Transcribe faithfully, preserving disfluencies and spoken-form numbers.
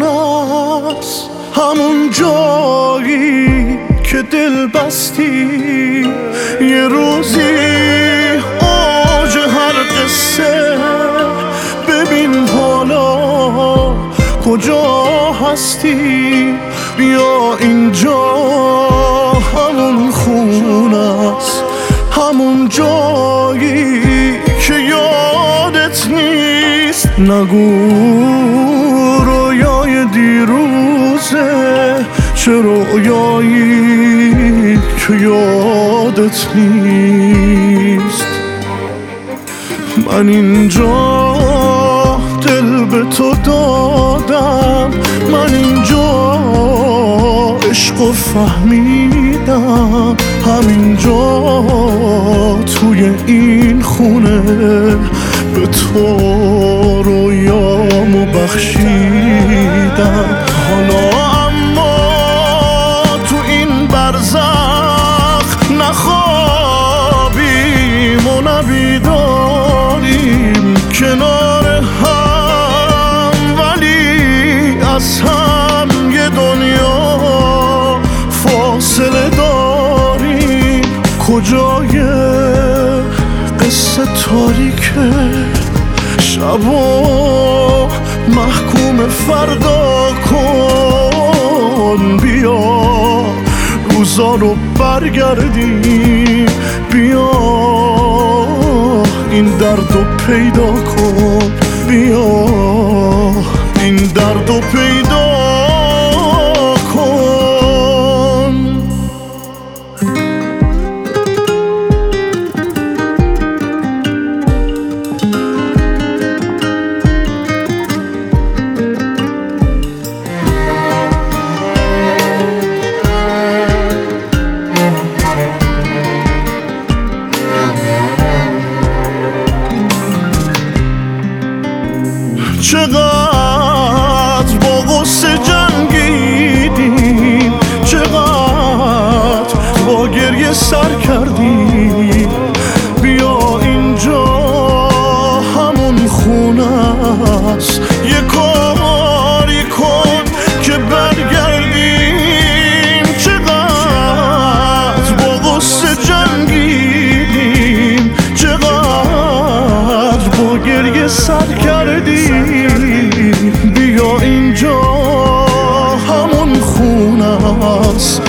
خونه است، همون جایی که دل بستی یه روزی اوج هر قصه. ببین حالا کجا هستی، بیا اینجا همون خونه است، همون جایی که یادت نیست. نگو رویای دیروزه، چه رویایی که یادت نیست. من اینجا دل به تو دادم، من اینجا عشقو فهمیدم، همینجا توی این خونه به تو رویامو بخشیدم. حالا اما تو این برزخ نخوابیم و نبیداریم کنار هم، ولی از هم یه دنیا فاصله داریم. کجای قصه تاریکه، شبا محکوم فردا کن. بیا روزا رو برگردیم، بیا این دردو پیدا کن، بیا این دردو پیدا کن. چقدر با غصه جنگیدیم، چقدر با گریه سر کردیم. بیا اینجا همون خونه است، یه کاری کن که برگردیم. چقدر با غصه جنگیدیم، چقدر با گریه سر کردیم. بیا اینجا همون خونه است،